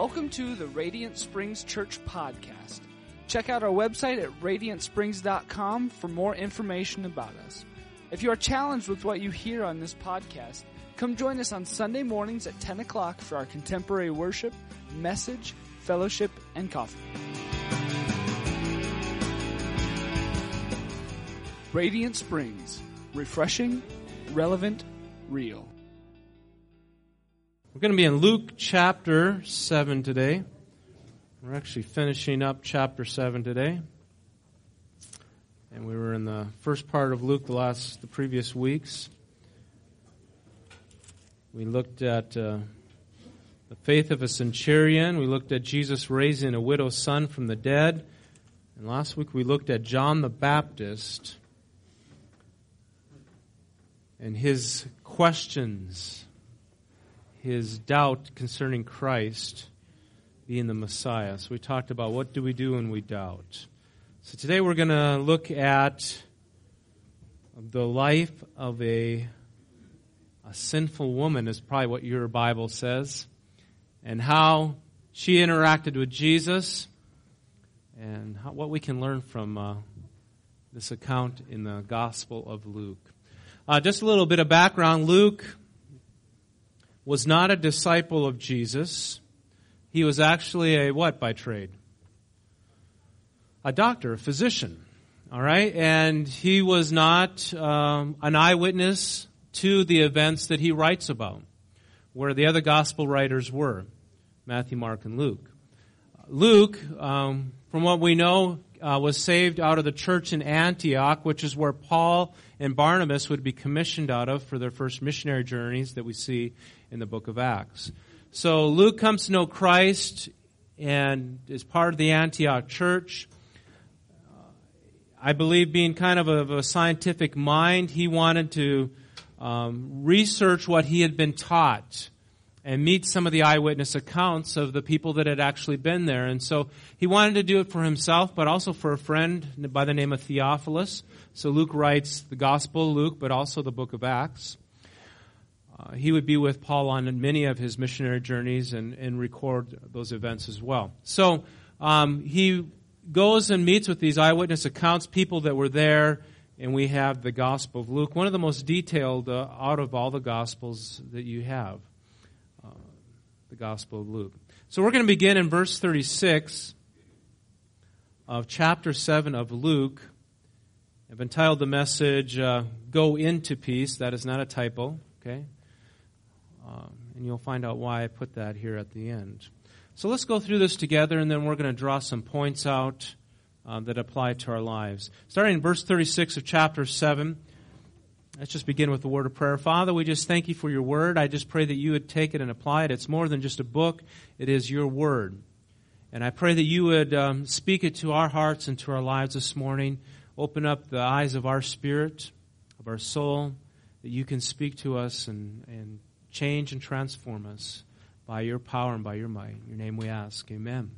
Welcome to the Radiant Springs Church Podcast. Check out our website at radiantsprings.com for more information about us. If you are challenged with what you hear on this podcast, come join us on Sunday mornings at 10 o'clock for our contemporary worship, message, fellowship, and coffee. Radiant Springs. Refreshing, relevant, real. We're going to be in Luke chapter 7 today. We're actually finishing up chapter 7 today. And we were in the first part of Luke the previous weeks. We looked at the faith of a centurion. We looked at Jesus raising a widow's son from the dead. And last week we looked at John the Baptist and his questions, his doubt concerning Christ being the Messiah. So we talked about what do we do when we doubt. So today we're going to look at the life of a sinful woman, is probably what your Bible says, and how she interacted with Jesus, and what we can learn from this account in the Gospel of Luke. Just a little bit of background. Luke was not a disciple of Jesus. He was actually a what by trade? A doctor, a physician. All right? And he was not an eyewitness to the events that he writes about, where the other gospel writers were, Matthew, Mark, and Luke. Luke, from what we know, was saved out of the church in Antioch, which is where Paul and Barnabas would be commissioned out of for their first missionary journeys that we see in the book of Acts. So Luke comes to know Christ and is part of the Antioch church. I believe being kind of a scientific mind, he wanted to research what he had been taught and meet some of the eyewitness accounts of the people that had actually been there. And so he wanted to do it for himself, but also for a friend by the name of Theophilus. So Luke writes the Gospel of Luke, but also the book of Acts. He would be with Paul on many of his missionary journeys and record those events as well. So he goes and meets with these eyewitness accounts, people that were there, and we have the Gospel of Luke, one of the most detailed out of all the Gospels that you have. The Gospel of Luke. So we're going to begin in verse 36 of chapter 7 of Luke. I've entitled the message, Go Into Peace. That is not a typo, okay? And you'll find out why I put that here at the end. So let's go through this together, and then we're going to draw some points out that apply to our lives. Starting in verse 36 of chapter 7, let's just begin with the word of prayer. Father, we just thank you for your word. I just pray that you would take it and apply it. It's more than just a book. It is your word. And I pray that you would speak it to our hearts and to our lives this morning. Open up the eyes of our spirit, of our soul, that you can speak to us and change and transform us by your power and by your might. In your name we ask. Amen.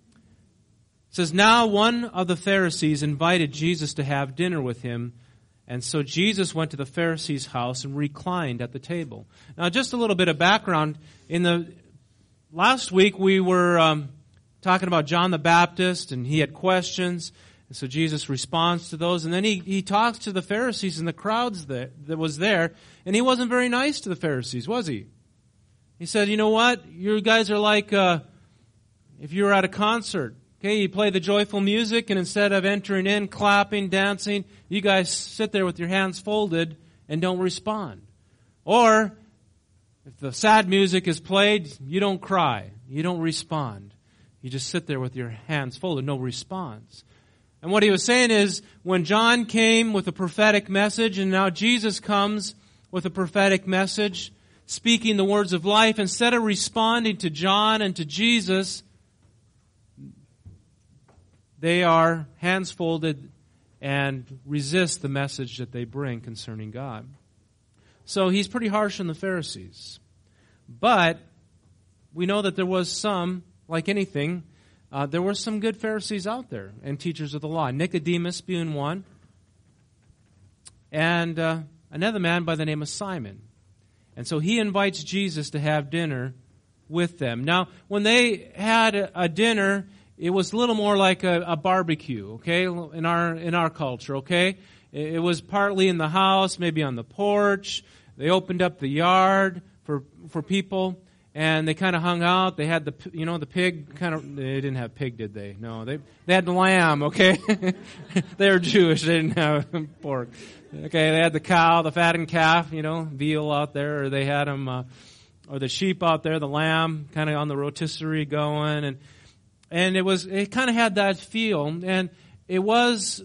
It says, Now one of the Pharisees invited Jesus to have dinner with him. And so Jesus went to the Pharisee's house and reclined at the table. Now, just a little bit of background. In the last week, we were talking about John the Baptist, and he had questions. And so Jesus responds to those. And then he talks to the Pharisees and the crowds that was there. And he wasn't very nice to the Pharisees, was he? He said, you know what? You guys are like if you were at a concert. Okay, you play the joyful music, and instead of entering in, clapping, dancing, you guys sit there with your hands folded and don't respond. Or, if the sad music is played, you don't cry. You don't respond. You just sit there with your hands folded, no response. And what he was saying is, when John came with a prophetic message, and now Jesus comes with a prophetic message, speaking the words of life, instead of responding to John and to Jesus, they are hands folded and resist the message that they bring concerning God. So he's pretty harsh on the Pharisees. But we know that there was some, like anything, there were some good Pharisees out there and teachers of the law. Nicodemus being one. And another man by the name of Simon. And so he invites Jesus to have dinner with them. Now, when they had a dinner, it was a little more like a barbecue, okay, in our culture, okay? It was partly in the house, maybe on the porch. They opened up the yard for people, and they kind of hung out. They had the pig kind of, they didn't have pig, did they? No, they had the lamb, okay? They were Jewish, they didn't have pork. Okay, they had the cow, the fattened calf, veal out there, or they had them, or the sheep out there, the lamb, kind of on the rotisserie going, and it kind of had that feel, and it wasn't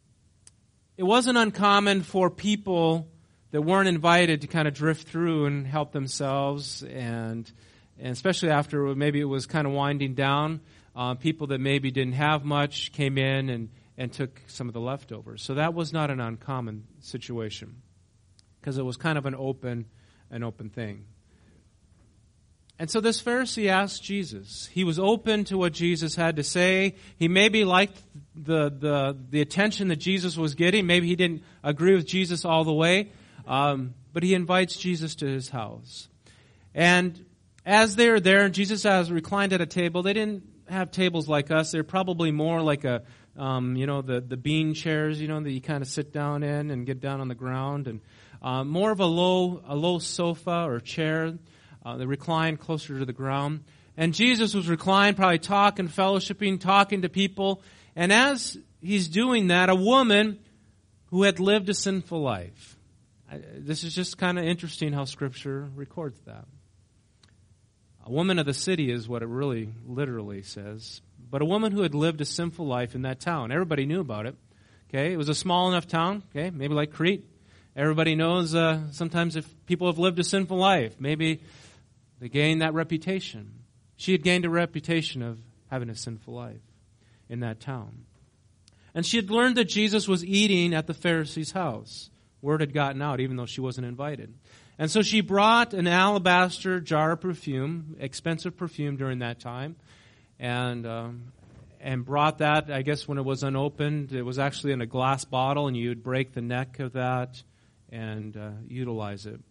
uncommon for people that weren't invited to kind of drift through and help themselves, and especially after maybe it was kind of winding down, people that maybe didn't have much came in and took some of the leftovers. So that was not an uncommon situation, because it was kind of an open thing. And so this Pharisee asked Jesus. He was open to what Jesus had to say. He maybe liked the attention that Jesus was getting. Maybe he didn't agree with Jesus all the way. But he invites Jesus to his house. And as they're there, and Jesus has reclined at a table. They didn't have tables like us. They're probably more like the bean chairs, that you kind of sit down in and get down on the ground. And more of a low sofa or chair. They reclined closer to the ground. And Jesus was reclined, probably talking, fellowshipping, talking to people. And as he's doing that, a woman who had lived a sinful life. This is just kind of interesting how Scripture records that. A woman of the city is what it really literally says. But a woman who had lived a sinful life in that town. Everybody knew about it. Okay, it was a small enough town. Okay, maybe like Crete. Everybody knows sometimes if people have lived a sinful life, maybe they gain that reputation. She had gained a reputation of having a sinful life in that town. And she had learned that Jesus was eating at the Pharisee's house. Word had gotten out, even though she wasn't invited. And so she brought an alabaster jar of perfume, expensive perfume during that time, and brought that, I guess when it was unopened. It was actually in a glass bottle, and you would break the neck of that and utilize it.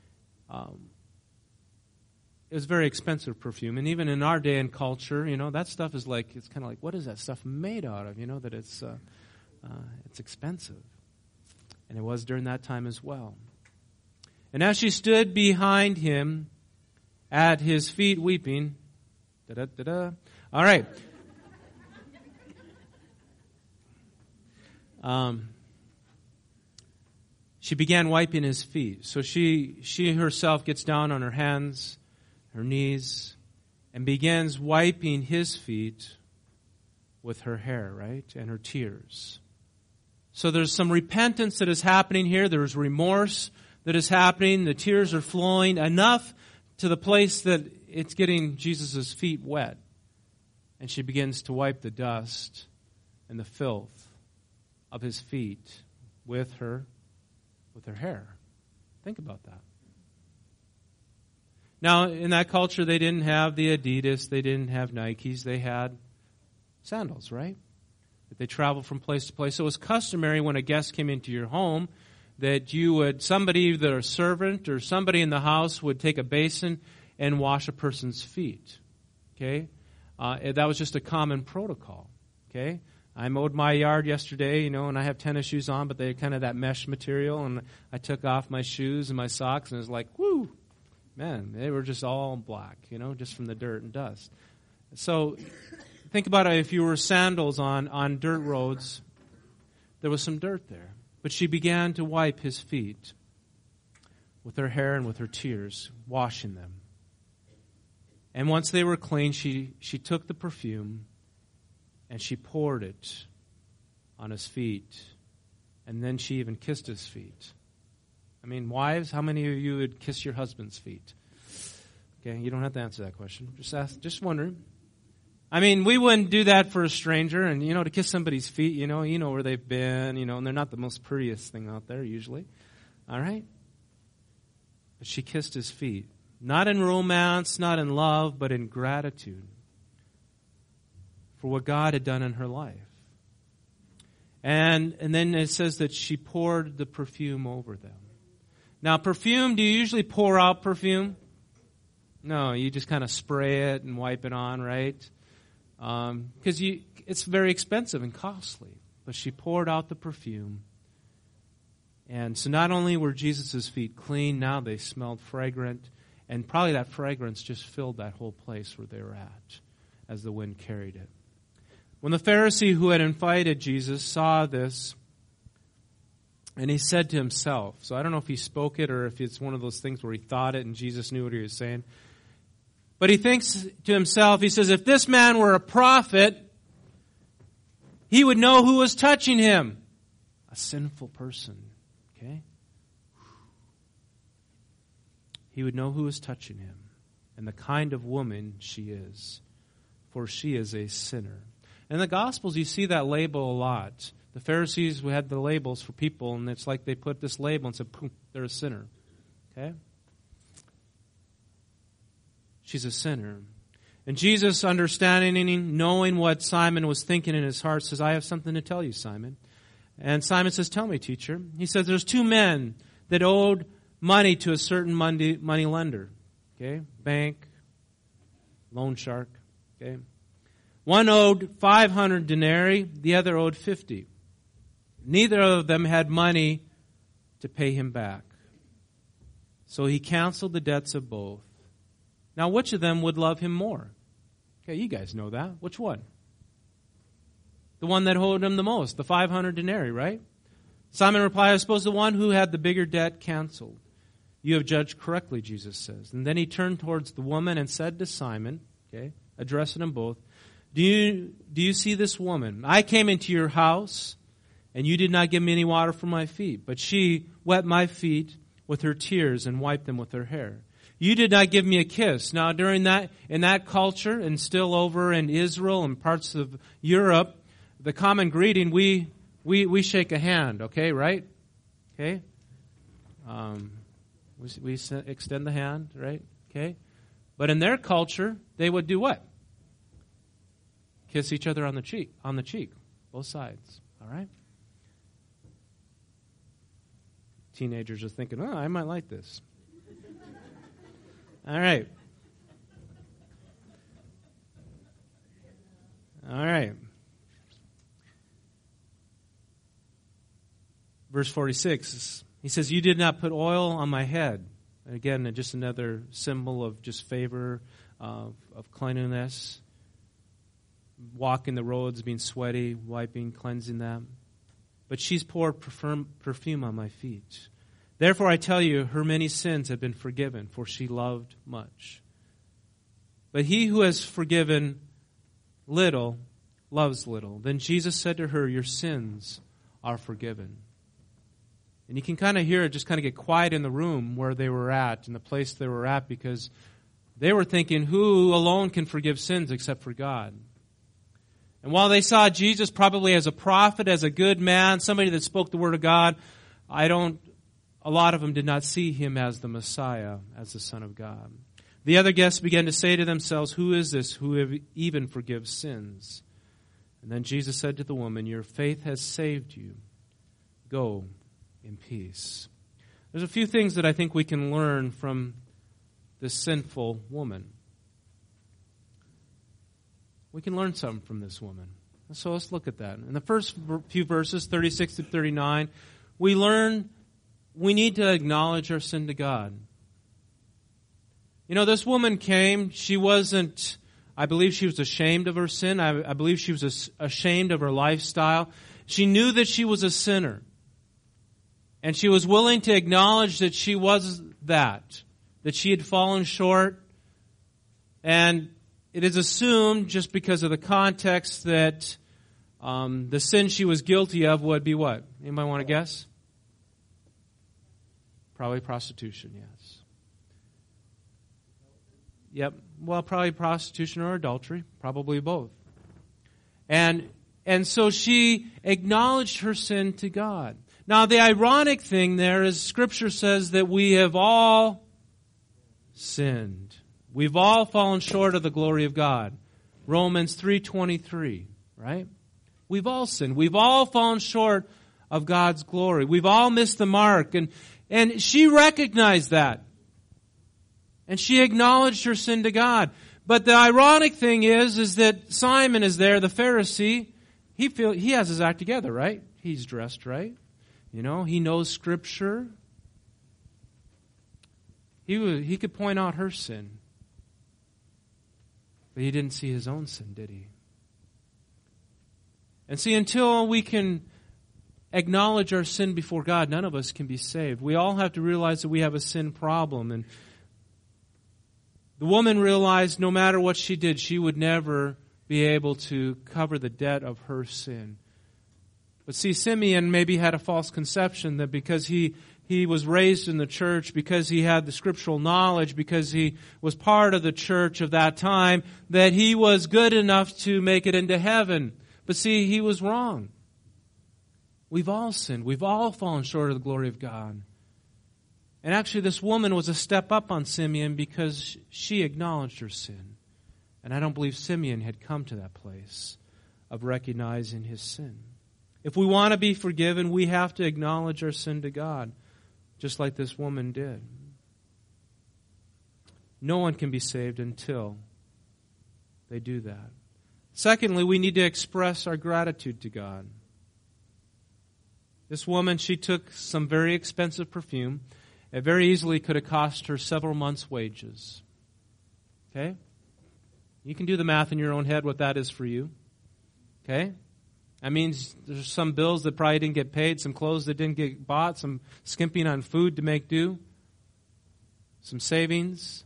It was very expensive perfume. And even in our day and culture, that stuff is like, it's kind of like, what is that stuff made out of? That it's expensive. And it was during that time as well. And as she stood behind him at his feet weeping, all right. She began wiping his feet. So she herself gets down on her hands, her knees, and begins wiping his feet with her hair, right? And her tears. So there's some repentance that is happening here. There's remorse that is happening. The tears are flowing enough to the place that it's getting Jesus' feet wet. And she begins to wipe the dust and the filth of his feet with her hair. Think about that. Now, in that culture, they didn't have the Adidas, they didn't have Nikes, they had sandals, right? That they traveled from place to place. So it was customary when a guest came into your home that somebody, either a servant or somebody in the house, would take a basin and wash a person's feet. Okay? That was just a common protocol. Okay? I mowed my yard yesterday, and I have tennis shoes on, but they're kind of that mesh material, and I took off my shoes and my socks, and it was like, whoo! Man, they were just all black, just from the dirt and dust. So think about it, if you were sandals on dirt roads, there was some dirt there. But she began to wipe his feet with her hair and with her tears, washing them. And once they were clean, she took the perfume and she poured it on his feet. And then she even kissed his feet. I mean, wives, how many of you would kiss your husband's feet? Okay, you don't have to answer that question. Just wondering. I mean, we wouldn't do that for a stranger, and to kiss somebody's feet, you know where they've been, and they're not the most prettiest thing out there usually. All right? But she kissed his feet. Not in romance, not in love, but in gratitude for what God had done in her life. And then it says that she poured the perfume over them. Now, perfume, do you usually pour out perfume? No, you just kind of spray it and wipe it on, right? Because it's very expensive and costly. But she poured out the perfume. And so not only were Jesus' feet clean, now they smelled fragrant. And probably that fragrance just filled that whole place where they were at as the wind carried it. When the Pharisee who had invited Jesus saw this, and he said to himself, so I don't know if he spoke it or if it's one of those things where he thought it and Jesus knew what he was saying. But he thinks to himself, he says, if this man were a prophet, he would know who was touching him. A sinful person. Okay? He would know who was touching him and the kind of woman she is, for she is a sinner. In the Gospels, you see that label a lot. The Pharisees had the labels for people, and it's like they put this label and said, "Poof, they're a sinner." Okay? She's a sinner. And Jesus, understanding, knowing what Simon was thinking in his heart, says, I have something to tell you, Simon. And Simon says, tell me, teacher. He says, there's two men that owed money to a certain money lender. Okay? Bank, loan shark. Okay? One owed 500 denarii, the other owed 50. Neither of them had money to pay him back. So he canceled the debts of both. Now, which of them would love him more? Okay, you guys know that. Which one? The one that owed him the most, the 500 denarii, right? Simon replied, I suppose the one who had the bigger debt canceled. You have judged correctly, Jesus says. And then he turned towards the woman and said to Simon, okay, addressing them both, Do you see this woman? I came into your house, and you did not give me any water for my feet, but she wet my feet with her tears and wiped them with her hair. You did not give me a kiss. Now, in that culture, and still over in Israel and parts of Europe, the common greeting, we shake a hand, okay, right? Okay? We extend the hand, right? Okay? But in their culture, they would do what? Kiss each other on the cheek, both sides, all right? Teenagers are thinking, I might like this. All right. All right. Verse 46, he says, you did not put oil on my head. And again, just another symbol of just favor, of cleanliness. Walking the roads, being sweaty, wiping, cleansing them. But she's poured perfume on my feet. Therefore I tell you, her many sins have been forgiven, for she loved much. But he who has forgiven little loves little. Then Jesus said to her, your sins are forgiven. And you can kind of hear it just kind of get quiet in the room where they were at, in the place they were at, because they were thinking, who alone can forgive sins except for God? And while they saw Jesus probably as a prophet, as a good man, somebody that spoke the word of God, a lot of them did not see him as the Messiah, as the Son of God. The other guests began to say to themselves, who is this who even forgives sins? And then Jesus said to the woman, your faith has saved you. Go in peace. There's a few things that I think we can learn from this sinful woman. We can learn something from this woman. So let's look at that. In the first few verses, 36 to 39, we learn we need to acknowledge our sin to God. You know, this woman came, I believe she was ashamed of her sin. I believe she was ashamed of her lifestyle. She knew that she was a sinner. And she was willing to acknowledge that she was that she had fallen short. And it is assumed, just because of the context, that the sin she was guilty of would be what? Anybody want to guess? Probably prostitution, yes. Yep. Well, probably prostitution or adultery. Probably both. And so she acknowledged her sin to God. Now, the ironic thing there is Scripture says that we have all sinned. We've all fallen short of the glory of God. Romans 3:23, right? We've all sinned. We've all fallen short of God's glory. We've all missed the mark. And she recognized that. And she acknowledged her sin to God. But the ironic thing is that Simon is there, the Pharisee. He has his act together, right? He's dressed right. You know, he knows Scripture. He could point out her sin. But he didn't see his own sin, did he? And see, until we can acknowledge our sin before God, none of us can be saved. We all have to realize that we have a sin problem. And the woman realized no matter what she did, she would never be able to cover the debt of her sin. But see, Simeon maybe had a false conception that because he was raised in the church, because he had the scriptural knowledge, because he was part of the church of that time, that he was good enough to make it into heaven. But see, he was wrong. We've all sinned. We've all fallen short of the glory of God. And actually, this woman was a step up on Simeon because she acknowledged her sin. And I don't believe Simeon had come to that place of recognizing his sin. If we want to be forgiven, we have to acknowledge our sin to God, just like this woman did. No one can be saved until they do that. Secondly, we need to express our gratitude to God. This woman, she took some very expensive perfume. It very easily could have cost her several months' wages. Okay? You can do the math in your own head what that is for you. Okay? That means there's some bills that probably didn't get paid, some clothes that didn't get bought, some skimping on food to make do, some savings.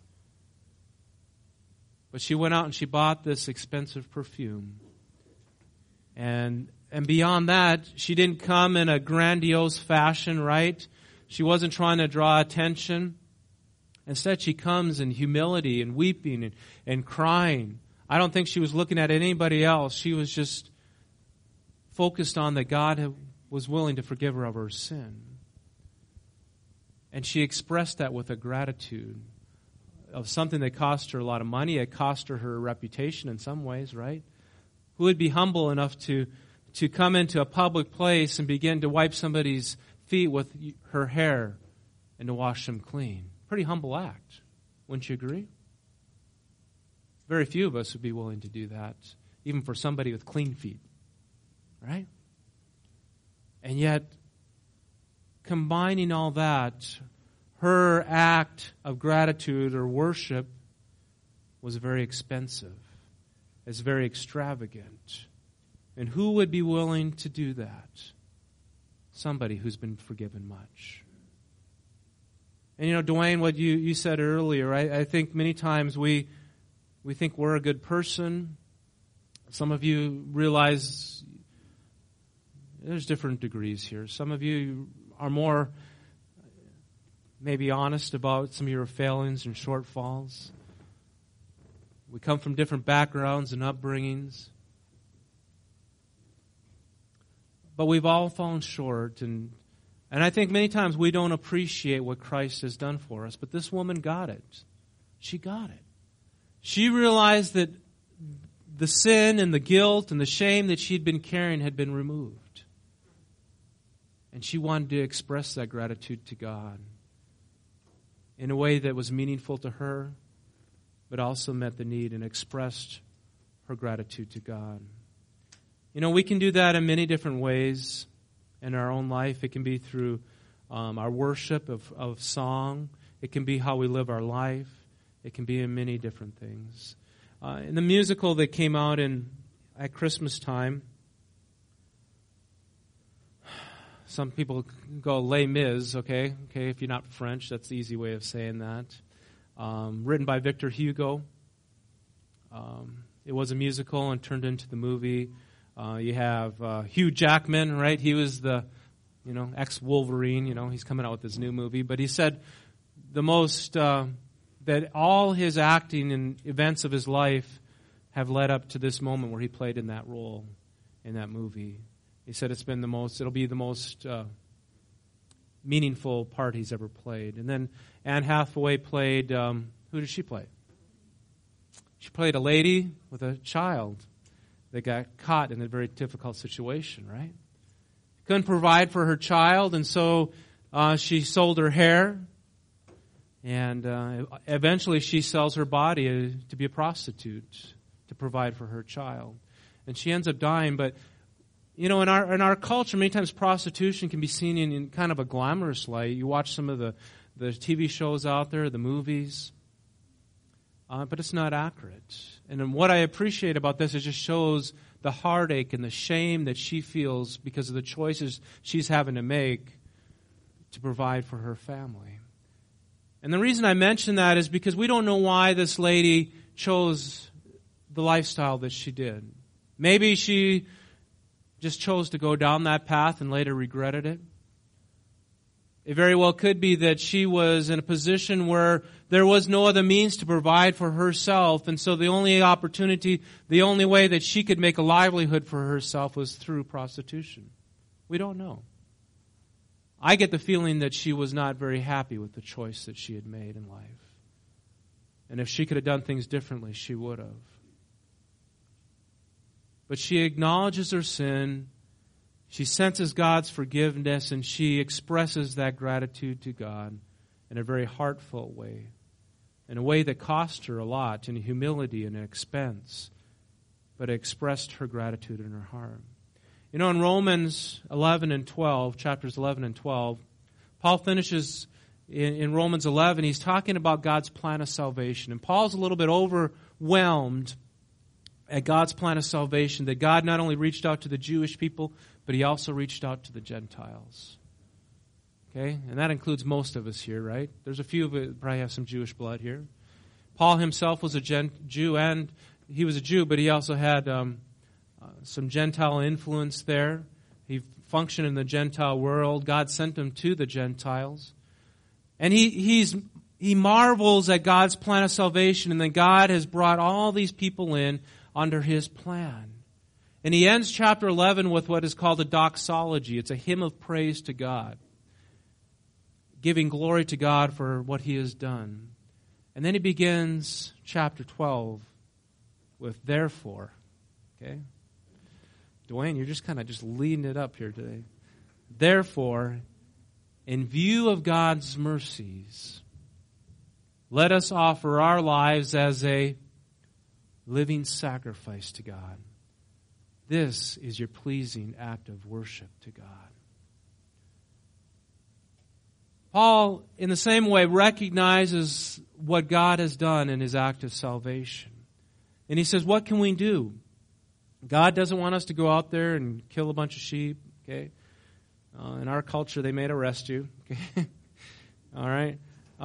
But she went out and she bought this expensive perfume. And beyond that, she didn't come in a grandiose fashion, right? She wasn't trying to draw attention. Instead, she comes in humility and weeping and crying. I don't think she was looking at anybody else. She was just focused on that God was willing to forgive her of her sin. And she expressed that with a gratitude of something that cost her a lot of money. It cost her reputation in some ways, right? Who would be humble enough to come into a public place and begin to wipe somebody's feet with her hair and to wash them clean? Pretty humble act, wouldn't you agree? Very few of us would be willing to do that, even for somebody with clean feet, right? And yet, combining all that, her act of gratitude or worship was very expensive. It's very extravagant. And who would be willing to do that? Somebody who's been forgiven much. And you know, Dwayne, what you said earlier, I think many times we think we're a good person. Some of you realize there's different degrees here. Some of you are more maybe honest about some of your failings and shortfalls. We come from different backgrounds and upbringings. But we've all fallen short, and I think many times we don't appreciate what Christ has done for us. But this woman got it. She got it. She realized that the sin and the guilt and the shame that she'd been carrying had been removed. And she wanted to express that gratitude to God in a way that was meaningful to her, but also met the need and expressed her gratitude to God. You know, we can do that in many different ways in our own life. It can be through our worship of song. It can be how we live our life. It can be in many different things. In the musical that came out at Christmas time, some people go Les Mis, okay, if you're not French, that's the easy way of saying that. Written by Victor Hugo. It was a musical and turned into the movie. You have Hugh Jackman, right? He was the, ex-Wolverine. He's coming out with his new movie. But he said the most, that all his acting and events of his life have led up to this moment where he played in that role in that movie. He said it'll be the most meaningful part he's ever played. And then Anne Hathaway played, who did she play? She played a lady with a child that got caught in a very difficult situation, right? Couldn't provide for her child, and so she sold her hair And eventually she sells her body to be a prostitute to provide for her child. And she ends up dying. But, in our culture, many times prostitution can be seen in kind of a glamorous light. You watch some of the TV shows out there, the movies. But it's not accurate. And what I appreciate about this, it just shows the heartache and the shame that she feels because of the choices she's having to make to provide for her family. And the reason I mention that is because we don't know why this lady chose the lifestyle that she did. Maybe she just chose to go down that path and later regretted it. It very well could be that she was in a position where there was no other means to provide for herself, and so the only way that she could make a livelihood for herself was through prostitution. We don't know. I get the feeling that she was not very happy with the choice that she had made in life. And if she could have done things differently, she would have. But she acknowledges her sin, she senses God's forgiveness, and she expresses that gratitude to God in a very heartfelt way, in a way that cost her a lot, in humility and expense, but expressed her gratitude in her heart. In Romans 11 and 12, chapters 11 and 12, Paul finishes in Romans 11, he's talking about God's plan of salvation. And Paul's a little bit overwhelmed at God's plan of salvation, that God not only reached out to the Jewish people, but He also reached out to the Gentiles. Okay? And that includes most of us here, right? There's a few of it probably have some Jewish blood here. Paul himself was a Jew, and he was a Jew, but he also had some Gentile influence there. He functioned in the Gentile world. God sent him to the Gentiles. And he marvels at God's plan of salvation, and that God has brought all these people in under His plan. And he ends chapter 11 with what is called a doxology. It's a hymn of praise to God, giving glory to God for what He has done. And then he begins chapter 12 with therefore. Okay? Dwayne, you're just kind of just leading it up here today. Therefore, in view of God's mercies, let us offer our lives as a living sacrifice to God. This is your pleasing act of worship to God. Paul, in the same way, recognizes what God has done in His act of salvation. And he says, what can we do? God doesn't want us to go out there and kill a bunch of sheep. Okay, in our culture, they may arrest you. Okay, all right.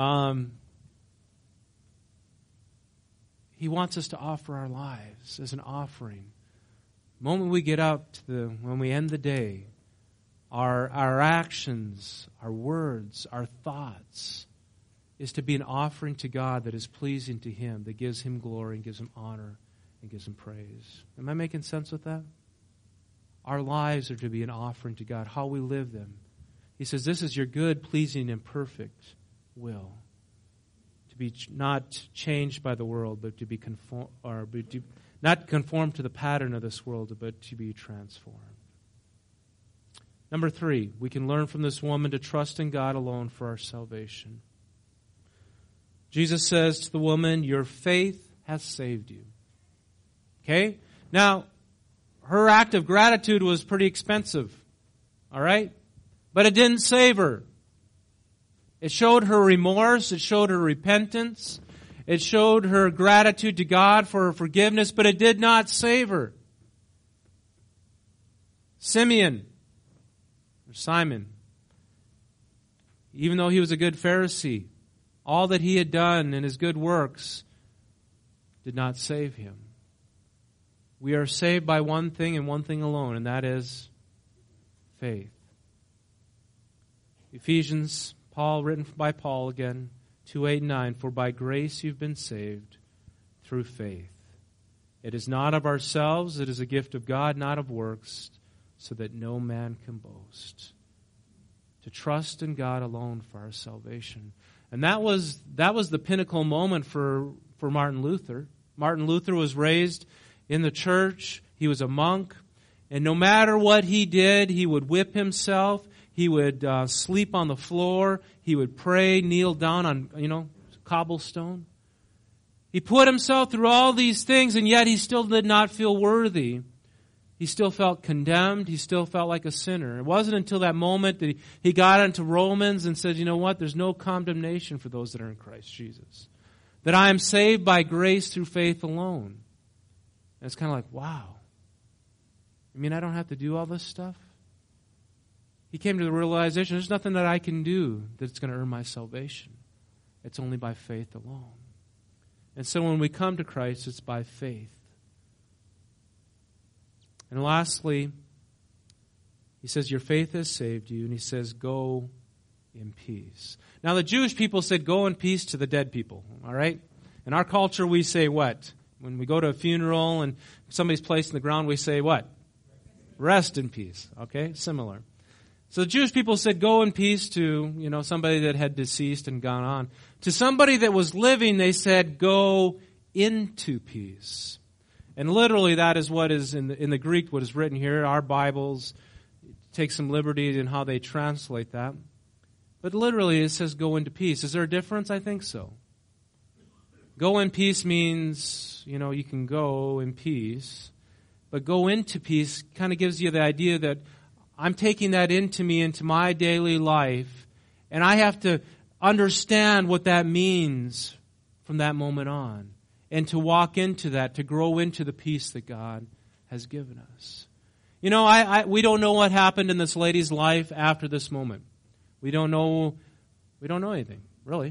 He wants us to offer our lives as an offering. The moment we get up when we end the day, our actions, our words, our thoughts is to be an offering to God that is pleasing to Him, that gives Him glory and gives Him honor and gives Him praise. Am I making sense with that? Our lives are to be an offering to God, how we live them. He says, this is your good, pleasing, and perfect will. To be not changed by the world, but to be not conform to the pattern of this world, but to be transformed. Number 3, we can learn from this woman to trust in God alone for our salvation. Jesus says to the woman, your faith has saved you. Okay? Now, her act of gratitude was pretty expensive. All right? But it didn't save her. It showed her remorse. It showed her repentance. It showed her gratitude to God for her forgiveness, but it did not save her. Simon, even though he was a good Pharisee, all that he had done in his good works did not save him. We are saved by one thing and one thing alone, and that is faith. Ephesians, written by Paul again, 2:8-9, for by grace you've been saved through faith. It is not of ourselves, it is a gift of God, not of works, so that no man can boast. To trust in God alone for our salvation. And that was the pinnacle moment for Martin Luther. Martin Luther was raised in the church. He was a monk. And no matter what he did, he would whip himself. He would sleep on the floor. He would pray, kneel down on, cobblestone. He put himself through all these things, and yet he still did not feel worthy. He still felt condemned. He still felt like a sinner. It wasn't until that moment that he got into Romans and said, you know what? There's no condemnation for those that are in Christ Jesus. That I am saved by grace through faith alone. And it's kind of like, wow. You mean I don't have to do all this stuff? He came to the realization, there's nothing that I can do that's going to earn my salvation. It's only by faith alone. And so when we come to Christ, it's by faith. And lastly, he says, your faith has saved you. And he says, go in peace. Now the Jewish people said, go in peace to the dead people. All right? In our culture, we say what? When we go to a funeral and somebody's placed in the ground, we say what? Rest in peace. Okay? Similar. So the Jewish people said, go in peace to, somebody that had deceased and gone on. To somebody that was living, they said, go into peace. And literally that is what is in the Greek, what is written here. Our Bibles take some liberty in how they translate that. But literally it says go into peace. Is there a difference? I think so. Go in peace means, you can go in peace. But go into peace kind of gives you the idea that I'm taking that into me, into my daily life, and I have to understand what that means from that moment on. And to walk into that, to grow into the peace that God has given us. We don't know what happened in this lady's life after this moment. We don't know anything, really.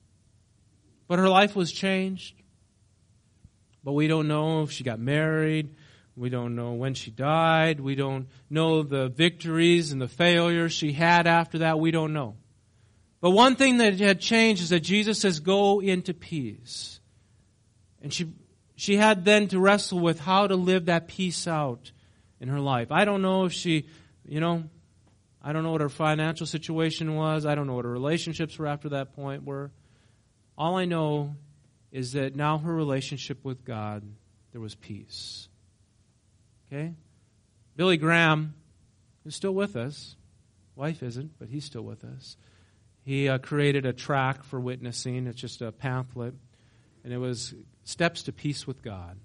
But her life was changed. But we don't know if she got married. We don't know when she died. We don't know the victories and the failures she had after that. We don't know. But one thing that had changed is that Jesus says, go into peace. And she had then to wrestle with how to live that peace out in her life. I don't know if she, I don't know what her financial situation was. I don't know what her relationships were after that point were. All I know is that now her relationship with God, there was peace. Okay? Billy Graham is still with us. Wife isn't, but he's still with us. He created a tract for witnessing. It's just a pamphlet. And it was Steps to Peace with God.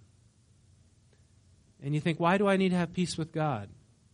And you think, why do I need to have peace with God?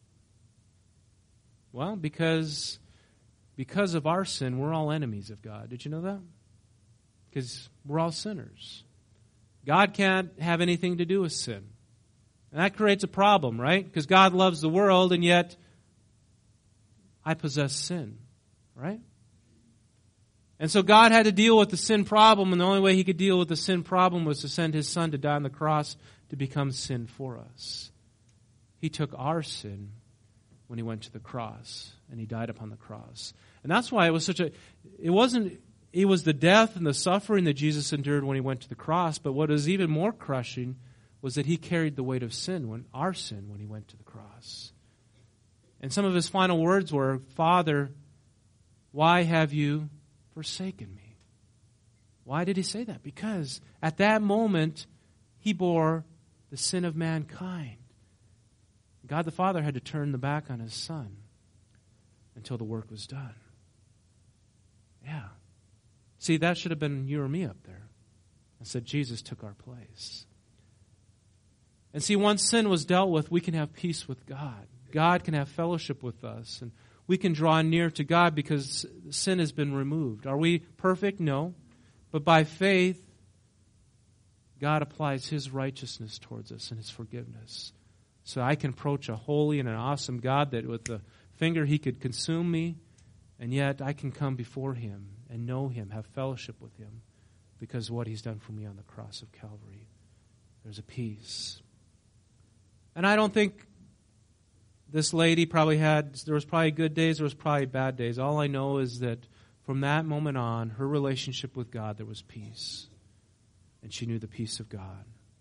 Well, because of our sin, we're all enemies of God. Did you know that? Because we're all sinners. God can't have anything to do with sin. And that creates a problem, right? Because God loves the world, and yet I possess sin, right? And so God had to deal with the sin problem, and the only way He could deal with the sin problem was to send His Son to die on the cross to become sin for us. He took our sin when He went to the cross, and He died upon the cross. And that's why it was it was the death and the suffering that Jesus endured when He went to the cross, but what is even more crushing was that He carried the weight of our sin when He went to the cross. And some of His final words were, Father, why have you forsaken me? Why did He say that? Because at that moment, He bore the sin of mankind. God the Father had to turn the back on His Son until the work was done. Yeah. See, that should have been you or me up there. And said Jesus took our place. And see, once sin was dealt with, we can have peace with God. God can have fellowship with us. And we can draw near to God because sin has been removed. Are we perfect? No. But by faith, God applies His righteousness towards us and His forgiveness. So I can approach a holy and an awesome God that with the finger He could consume me, and yet I can come before Him and know Him, have fellowship with Him because of what He's done for me on the cross of Calvary. There's a peace. And I don't think this lady there was probably good days, there was probably bad days. All I know is that from that moment on, her relationship with God, there was peace. And she knew the peace of God.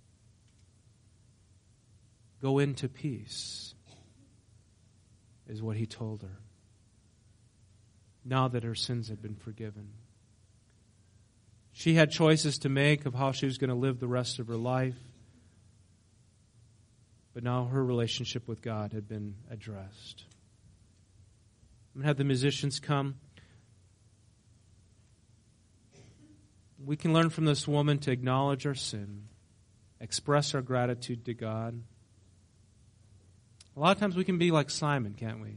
Go into peace, is what He told her. Now that her sins had been forgiven. She had choices to make of how she was going to live the rest of her life. But now her relationship with God had been addressed. I'm going to have the musicians come. We can learn from this woman to acknowledge our sin, express our gratitude to God. A lot of times we can be like Simon, can't we?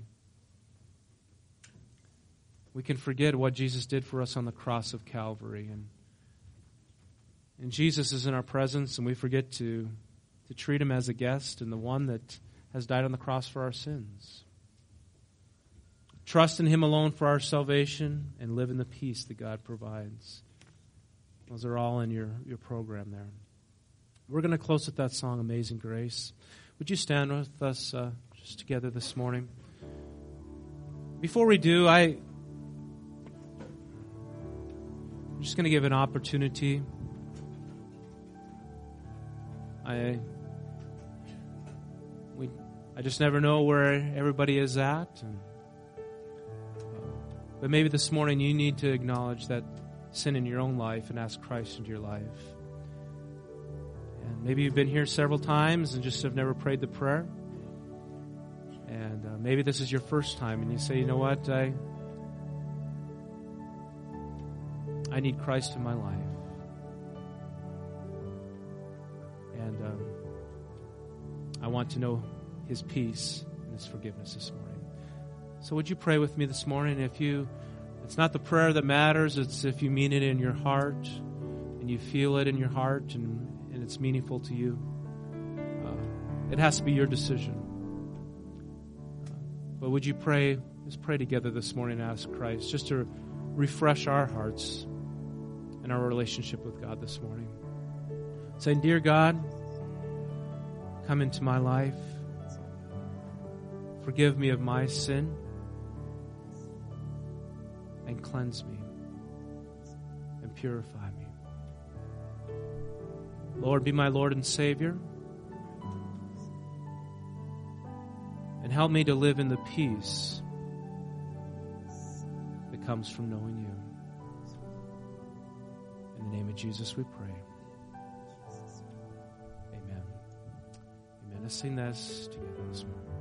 We can forget what Jesus did for us on the cross of Calvary. And Jesus is in our presence, and we forget to treat him as a guest and the one that has died on the cross for our sins. Trust in him alone for our salvation and live in the peace that God provides. Those are all in your program there. We're going to close with that song, Amazing Grace. Would you stand with us just together this morning? Before we do, I'm just going to give an opportunity. I just never know where everybody is at. But maybe this morning you need to acknowledge that sin in your own life and ask Christ into your life. And maybe you've been here several times and just have never prayed the prayer. And maybe this is your first time and you say, you know what, I need Christ in my life. And I want to know his peace and his forgiveness this morning. So would you pray with me this morning? It's not the prayer that matters, it's if you mean it in your heart and you feel it in your heart and it's meaningful to you. It has to be your decision. But would you pray, let's pray together this morning and ask Christ just to refresh our hearts and our relationship with God this morning. Saying, dear God, come into my life. Forgive me of my sin and cleanse me and purify me. Lord, be my Lord and Savior, and help me to live in the peace that comes from knowing you. In the name of Jesus we pray. Amen. Amen. Let's sing this together this morning.